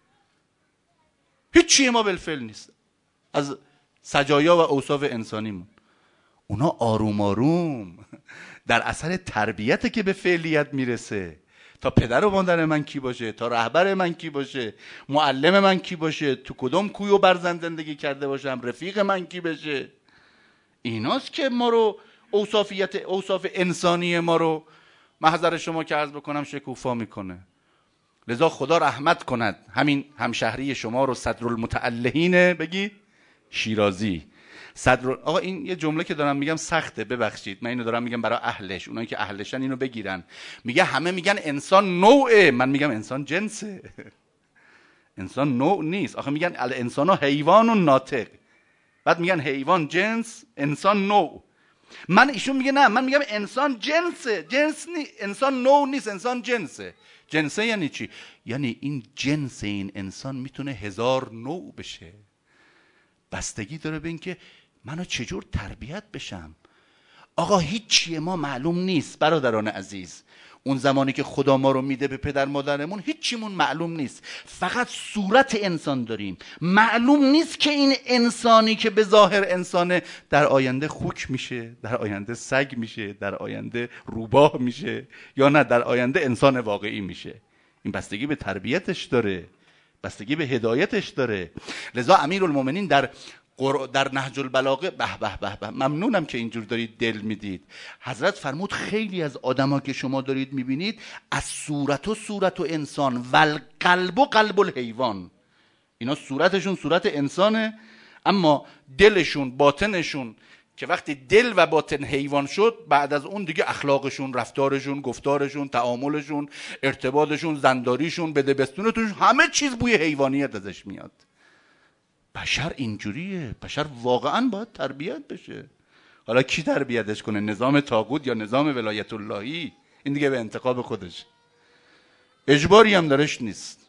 هیچی ما بالفعل نیست از سجایا و اوصاف انسانیمون. اونا آروم آروم در اثر تربیت که به فعلیت میرسه. تا پدر و مادر من کی باشه، تا رهبر من کی باشه، معلم من کی باشه، تو کدوم کوی و برزن زندگی کرده باشم، رفیق من کی بشه، ایناست که ما رو اوصاف انسانی ما رو محضر شما که عرض بکنم شکوفا میکنه. لذا خدا رحمت کند همین همشهری شما رو صدرالمتعلهین بگی شیرازی. آقا این یه جمله که دارم میگم سخته، ببخشید من اینو دارم میگم برای اهلش، اونایی که اهلشن اینو بگیرن. میگه همه میگن انسان نوعه، من میگم انسان جنسه. انسان نوع نیست. آخه میگن الانسان حیوان و ناطق، بعد میگن حیوان جنس، انسان نوع. ایشون میگه نه، من میگم انسان جنسه. جنس انسان نوع نیست، انسان جنسه. جنسه یعنی چی؟ یعنی این جنس این انسان میتونه 1000 نوع بشه. بستگی داره به این که منو چجور تربیت بشم. آقا هیچی ما معلوم نیست برادران عزیز. اون زمانی که خدا ما رو میده به پدر مادرمون هیچیمون معلوم نیست، فقط صورت انسان داریم. معلوم نیست که این انسانی که به ظاهر انسانه در آینده خوک میشه، در آینده سگ میشه، در آینده روباه میشه، یا نه در آینده انسان واقعی میشه. این بستگی به تربیتش داره، بستگی به هدایتش داره. لذا امیرالمومنین در نهج البلاغه، به به به به، ممنونم که اینجور دارید دل میدید. حضرت فرمود خیلی از آدما که شما دارید میبینید از صورت و انسان والقلب و قلب الحیوان، اینا صورتشون صورت انسانه اما دلشون باطنشون که وقتی دل و باطن حیوان شد، بعد از اون دیگه اخلاقشون، رفتارشون، گفتارشون، تعاملشون، ارتباطشون، زنداریشون، بدبستونتون، همه چیز بوی حیوانیت ازش میاد. بشر اینجوریه، بشر واقعا باید تربیت بشه. حالا کی تربیتش کنه؟ نظام طاغوت یا نظام ولایت اللهی؟ این دیگه به انتخاب خودش، اجباری هم درش نیست.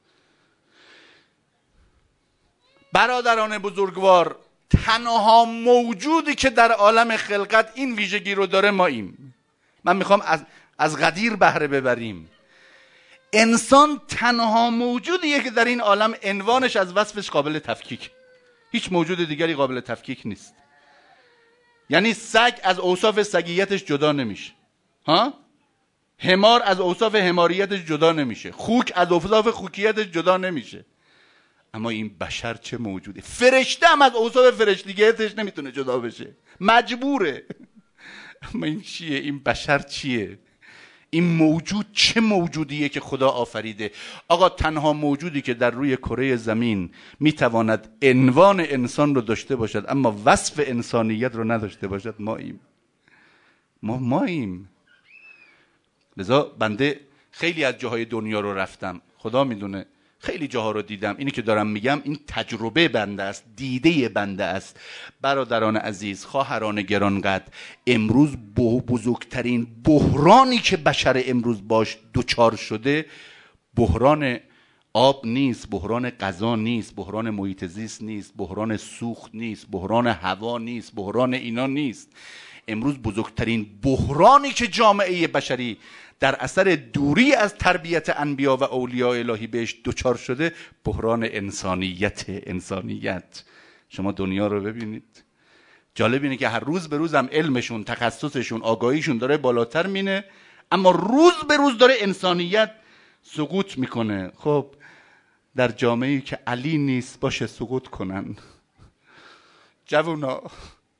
برادران بزرگوار، تنها موجودی که در عالم خلقت این ویژگی رو داره ماییم. من میخوام از قدیر بهره ببریم. انسان تنها موجودیه که در این عالم عنوانش از وصفش قابل تفکیک، هیچ موجود دیگری قابل تفکیک نیست. یعنی سگ از اوصاف سگیتش جدا نمیشه، حمار از اوصاف حماریتش جدا نمیشه، خوک از اوصاف خوکیتش جدا نمیشه. اما این بشر چه موجوده؟ فرشته هم از اوصاف فرشتگیتش نمیتونه جدا بشه، مجبوره. اما این چیه؟ این بشر چیه؟ این موجود چه موجودیه که خدا آفریده؟ آقا تنها موجودی که در روی کره زمین میتواند عنوان انسان رو داشته باشد اما وصف انسانیت رو نداشته باشد ماییم. ماییم. لذا بنده خیلی از جاهای دنیا رو رفتم، خدا میدونه خیلی جاها رو دیدم. اینی که دارم میگم این تجربه بنده است، دیده بنده است. برادران عزیز، خواهران گرانقدر، امروز بزرگترین بحرانی که بشر امروز باش دوچار شده بحران آب نیست، بحران غذا نیست، بحران محیط زیست نیست، بحران سوخت نیست، بحران هوا نیست، بحران اینا نیست. امروز بزرگترین بحرانی که جامعه بشری در اثر دوری از تربیت انبیا و اولیاء الهی بهش دوچار شده بحران انسانیت. شما دنیا رو ببینید، جالب اینه که هر روز به روز هم علمشون، تخصصشون، آگاهیشون داره بالاتر مینه اما روز به روز داره انسانیت سقوط میکنه. خب در جامعه‌ای که علی نیست باشه سقوط کنن. جوونا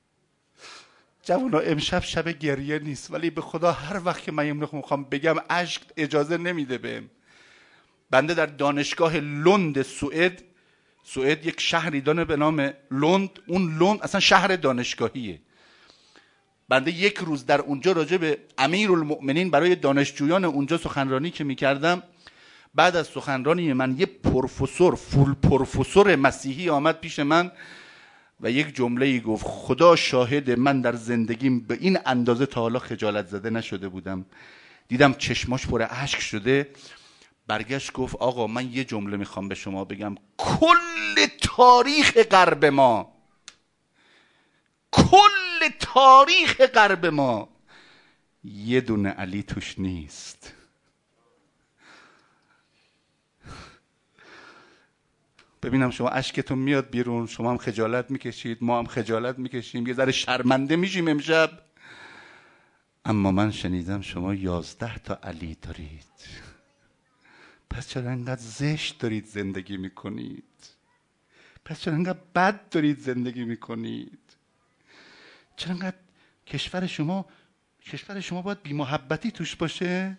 امشب شب گریه نیست، ولی به خدا هر وقت که من میخوام بگم اشک اجازه نمیده بهم. بنده در دانشگاه لند سوئد یک شهری داره به نام لند، اون لند اصلا شهر دانشگاهیه. بنده یک روز در اونجا راجع به امیرالمؤمنین برای دانشجویان اونجا سخنرانی که میکردم، بعد از سخنرانی من یه فول پروفسور مسیحی آمد پیش من و یک جمله‌ای گفت خدا شاهد من در زندگیم به این اندازه تا حالا خجالت زده نشده بودم. دیدم چشماش پر اشک شده، برگشت گفت آقا من یه جمله میخوام به شما بگم، کل تاریخ غرب ما یه دونه علی توش نیست. ببینم شما اشکتون میاد بیرون، شما هم خجالت میکشید، ما هم خجالت میکشیم، یه ذره شرمنده میشیم امشب. اما من شنیدم شما 11 تا علی دارید. پس چرا انقدر زشت دارید زندگی میکنید؟ پس چرا انقدر بد دارید زندگی میکنید؟ چرا انقدر کشور شما باید بی محبتی توش باشه؟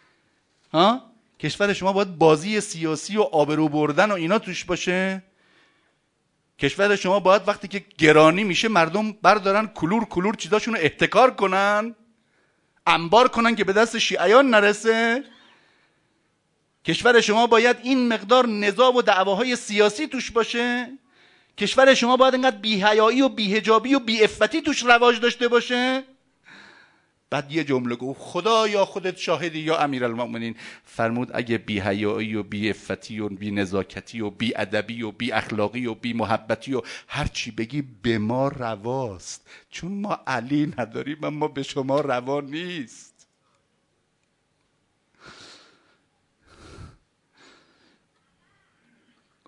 کشور شما باید بازی سیاسی و آبرو بردن و اینا توش باشه؟ کشور شما باید وقتی که گرانی میشه مردم بردارن کلور چیزاشون رو احتکار کنن، انبار کنن که به دست شیعیان نرسه؟ کشور شما باید این مقدار نزاع و دعواهای سیاسی توش باشه؟ کشور شما باید اینقدر بی‌حیایی و بی‌حجابی و بی‌عفتی توش رواج داشته باشه؟ بعد یه جمله گفت خدا یا خودت شاهدی یا امیرالمؤمنین، فرمود اگه بی‌حیایی و بی‌عفتی و بی‌نزاکتی و بی‌ادبی و بی‌اخلاقی و بی‌محبتی و هر چی بگی به ما رواست، چون ما علی نداریم اما به شما روا نیست.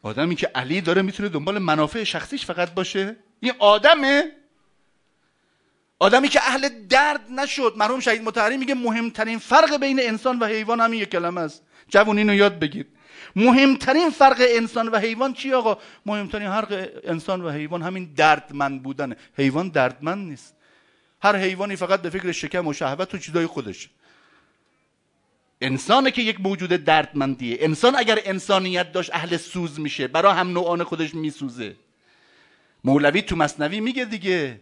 آدمی که علی داره میتونه دنبال منافع شخصیش فقط باشه؟ این آدمه؟ آدمی که اهل درد نشد. مرحوم شهید مطهری میگه مهمترین فرق بین انسان و حیوان همین یک کلمه است. جوون اینو یاد بگیر. مهمترین فرق انسان و حیوان چی آقا؟ مهمترین فرق انسان و حیوان همین دردمند بودنه. حیوان دردمند نیست. هر حیوانی فقط به فکر شکم و شهوت و چیزای خودش. انسانه که یک موجود دردمندیه. انسان اگر انسانیت داشت اهل سوز میشه، برای هم نوعان خودش میسوزه. مولوی تو مثنوی میگه دیگه،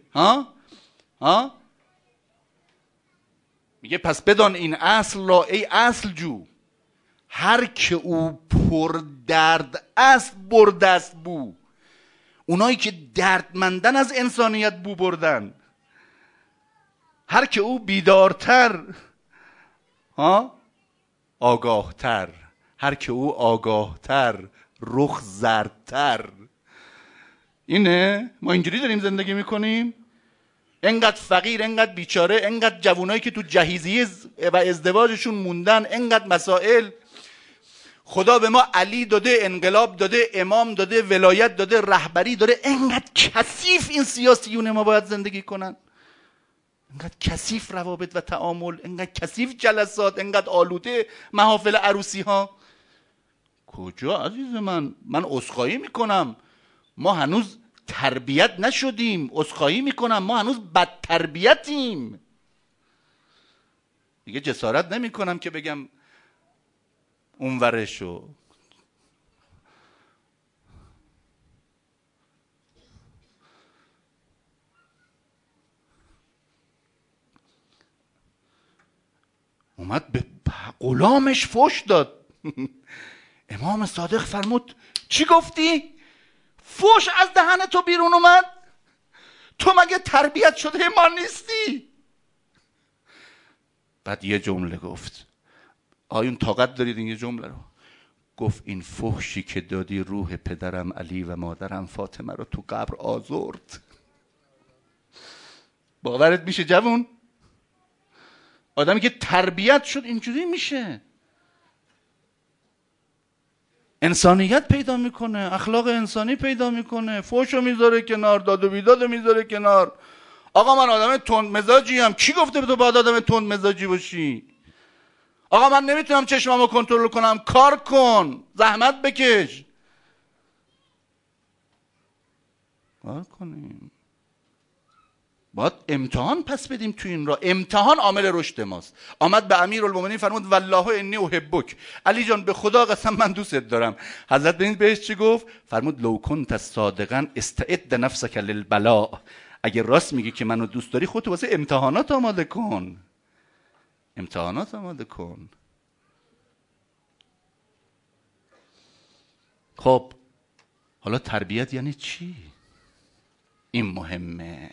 میگه پس بدان این اصل را ای اصل جو، هر که او پر درد است برده است بو. اونایی که دردمندن از انسانیت بو بردن. هر که او بیدارتر آگاهتر، هر که او آگاهتر رخ زردتر. اینه ما اینجوری داریم زندگی میکنیم. انقدر فقیر، انقدر بیچاره، انقدر جوانایی که تو جهیزیه و ازدواجشون موندن، انقدر مسائل. خدا به ما علی داده، انقلاب داده، امام داده، ولایت داده، رهبری داده. انقدر کثیف این سیاسیون ما باید زندگی کنن، انقدر کثیف روابط و تعامل، انقدر کثیف جلسات، انقدر آلوده محافل عروسی ها. کجا عزیز من عذرخواهی میکنم، ما هنوز تربیت نشدیم. عذرخواهی میکنم، ما هنوز بد تربیتیم. دیگه جسارت نمیکنم که بگم اونورشو. اومد به غلامش فحش داد. امام صادق فرمود چی گفتی؟ فحش از دهن تو بیرون اومد؟ تو مگه تربیت شده ما نیستی؟ بعد یه جمله گفت. آیون طاقت دارید این یه جمله رو؟ گفت این فحشی که دادی روح پدرم علی و مادرم فاطمه رو تو قبر آزرد. باورت میشه جوون؟ آدمی که تربیت شد اینجوری میشه. انسانیت پیدا میکنه، اخلاق انسانی پیدا میکنه، فحشو میذاره کنار، داد و بیدادو میذاره کنار. آقا من آدم تند مزاجی ام. کی گفته تو باید آدم تند مزاجی باشی؟ آقا من نمیتونم چشممو کنترل کنم. کار کن، زحمت بکش. کار کنیم. باید امتحان پس بدیم تو این راه. امتحان عامل رشد ماست. آمد به امیرالمومنین فرمود والله انی احبک. علی جان به خدا قسم من دوست دارم. حضرت بنید بهش چی گفت؟ فرمود لو کنت صادقا استعد نفسک للبلاء. اگه راست میگی که منو دوست داری خودت واسه امتحانات آماده کن. امتحانات آماده کن. خب حالا تربیت یعنی چی؟ این مهمه.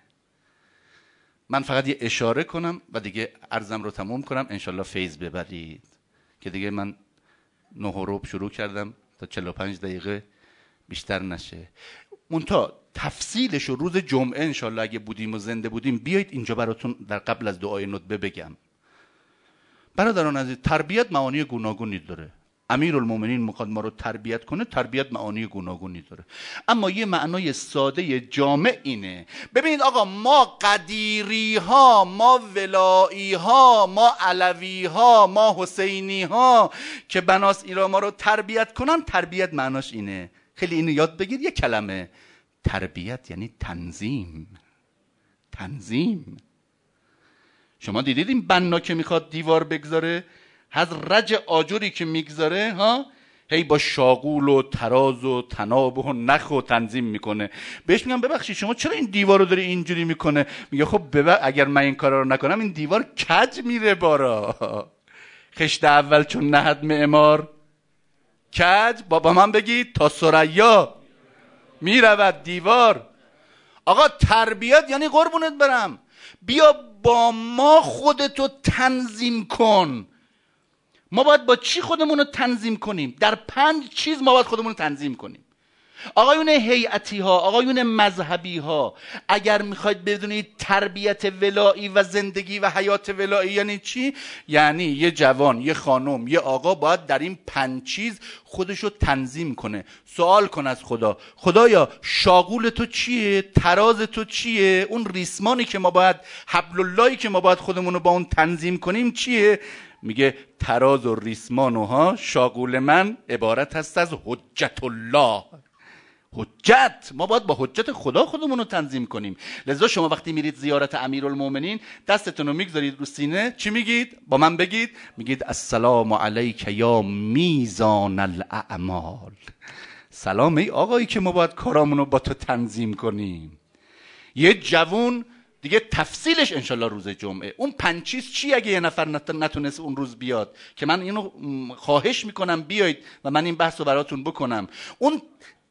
من فقط یه اشاره کنم و دیگه عرضم رو تموم کنم، انشالله فیض ببرید که دیگه من 9:15 شروع کردم تا 45 دقیقه بیشتر نشه. منتها تفصیلش رو روز جمعه انشالله اگه بودیم و زنده بودیم بیایید اینجا براتون در قبل از دعای ندبه بگم. برادران عزیز، تربیت معانی گوناگونی داره. امیرالمومنین میخواد ما رو تربیت کنه، تربیت معانی گوناگونی داره. اما یه معنای ساده جامع اینه. ببینید آقا، ما قدیری ها، ما ولایی ها، ما علوی ها، ما حسینی ها که بناس ایرا ما رو تربیت کنن، تربیت معناش اینه. خیلی اینو یاد بگیر. یه کلمه تربیت یعنی تنظیم. تنظیم. شما دیدید این بنا که میخواد دیوار بگذاره، از رج آجری که میگذاره هی با شاغول و تراز و تناب و نخ و تنظیم میکنه. بهش میگم ببخشید شما چرا این دیوار رو داری اینجوری میکنه؟ میگه خب اگر من این کارا رو نکنم این دیوار کج میره بارا. خشت اول چون نهد معمار کج، بابا من بگید تا ثریا میرود دیوار. آقا تربیت یعنی قربونت برم بیا با ما خودتو تنظیم کن. ما باید با چی خودمون رو تنظیم کنیم؟ در 5 چیز ما باید خودمون رو تنظیم کنیم. آقایون هیئتی ها، آقایون مذهبی ها، اگر میخواید بدونید تربیت ولایی و زندگی و حیات ولایی یعنی چی، یعنی یه جوان، یه خانم، یه آقا باید در این 5 چیز خودشو تنظیم کنه. سوال کن از خدا، خدایا شاغول تو چیه؟ تراز تو چیه؟ اون ریسمانی که ما باید، حبل اللهی که ما باید خودمون رو با اون تنظیم کنیم چیه؟ میگه تراز و ریسمان و ها شاغول من عبارت هست از حجت الله. حجت، ما باید با حجت خدا خودمون رو تنظیم کنیم. لذا شما وقتی میرید زیارت امیرالمومنین دستتون رو میگذارید رو سینه، چی میگید؟ با من بگید. میگید السلام علیک یا میزان الاعمال. سلام ای آقایی که ما باید کارامون رو با تو تنظیم کنیم. یه جوون دیگه تفصیلش انشالله روز جمعه. اون 5 چیز چی اگه یه نفر نتونست اون روز بیاد، که من اینو خواهش میکنم بیایید و من این بحث رو براتون بکنم. اون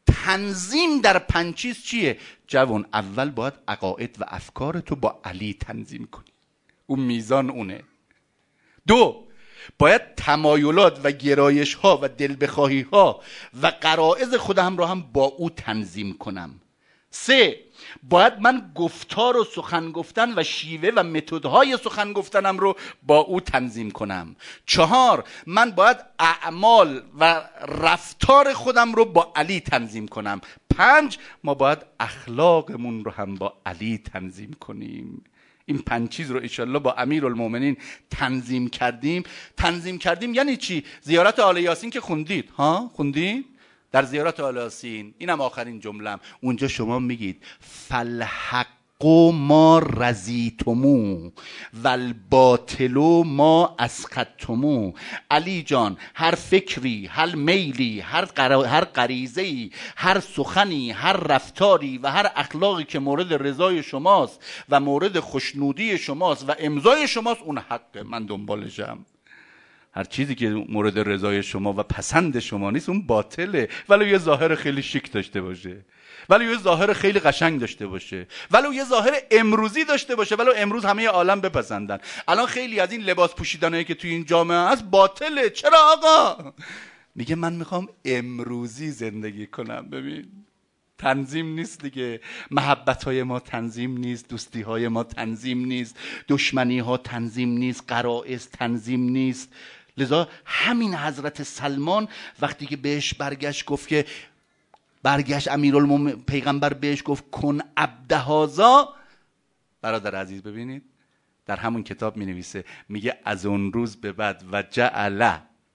تنظیم در 5 چیز چیه؟ جوان، اول باید عقاید و افکار تو با علی تنظیم کنی، اون میزان اونه. 2، باید تمایلات و گرایش ها و دلبخواهی ها و غرایز خودم رو هم با او تنظیم کنم. 3، باید من گفتار و سخن گفتن و شیوه و متدهای سخن گفتنم رو با او تنظیم کنم. 4، من باید اعمال و رفتار خودم رو با علی تنظیم کنم. 5، ما باید اخلاقمون رو هم با علی تنظیم کنیم. این 5 چیز رو انشالله با امیرالمومنین تنظیم کردیم. یعنی چی؟ زیارت آل یاسین که خوندید، ها خوندید؟ در زیارت آل یاسین، اینم آخرین جمله‌ام، اونجا شما میگید فالحق ما رضیتمو والباطل ما اسخطتمو. علی جان، هر فکری، هر میلی، هر غریزه‌ای، هر سخنی، هر رفتاری و هر اخلاقی که مورد رضای شماست و مورد خوشنودی شماست و امضای شماست، اون حقه، من دنبالشم. هر چیزی که مورد رضای شما و پسند شما نیست اون باطله، ولو یه ظاهر خیلی شیک داشته باشه، ولو یه ظاهر خیلی قشنگ داشته باشه، ولو یه ظاهر امروزی داشته باشه، ولو امروز همه عالم بپسندن. الان خیلی از این لباس پوشیدنایی که توی این جامعه هست باطله. چرا آقا؟ میگه من میخوام امروزی زندگی کنم. ببین، تنظیم نیست دیگه. محبت های ما تنظیم نیست، دوستی های ما تنظیم نیست، دشمنی ها تنظیم نیست، غرائز تنظیم نیست. لذا همین حضرت سلمان وقتی که بهش برگشت گفت که امیرالمومنین پیغمبر بهش گفت کن عبد هذا، برادر عزیز ببینید در همون کتاب می نویسه، میگه از اون روز به بعد و جعل،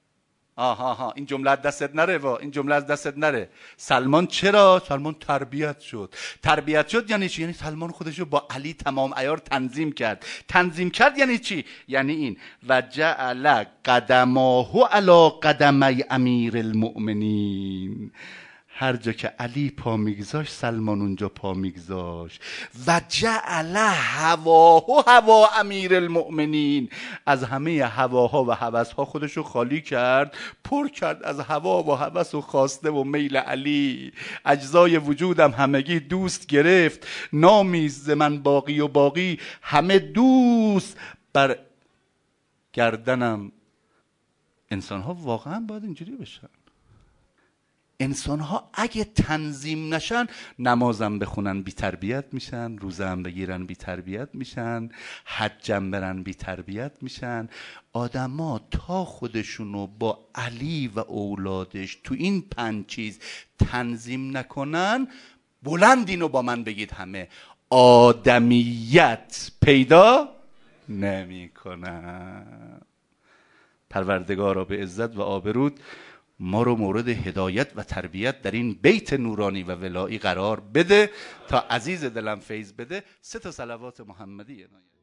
این جمله از دستت نره، این جمله از دستت نره. سلمان چرا؟ سلمان تربیت شد. یعنی چی؟ یعنی سلمان خودشو با علی تمام عیار تنظیم کرد. یعنی چی؟ یعنی این و جعل قدماه علی قدمی امیر المؤمنین. هر جا که علی پا میگذاشت سلمان اونجا پا میگذاشت. و جعل هواه هوا امیر المؤمنین. از همه هواها و هوسها خودشو خالی کرد، پر کرد از هوا و هوس و خواسته و میل علی. اجزای وجودم همگی دوست گرفت، نامیز ز من باقی و باقی همه دوست بر گردنم. انسان ها واقعا باید اینجوری بشن. انسان ها اگه تنظیم نشن، نمازم بخونن بی تربیت میشن، روزم بگیرن بی تربیت میشن، حجم برن بی تربیت میشن. آدما تا خودشونو با علی و اولادش تو این 5 چیز تنظیم نکنن، بلند اینو با من بگید همه، آدمیت پیدا نمی کنن. پروردگارا به عزت و آبرود ما رو مورد هدایت و تربیت در این بیت نورانی و ولایی قرار بده تا عزیز دلم فیض بده. 3 صلوات محمدی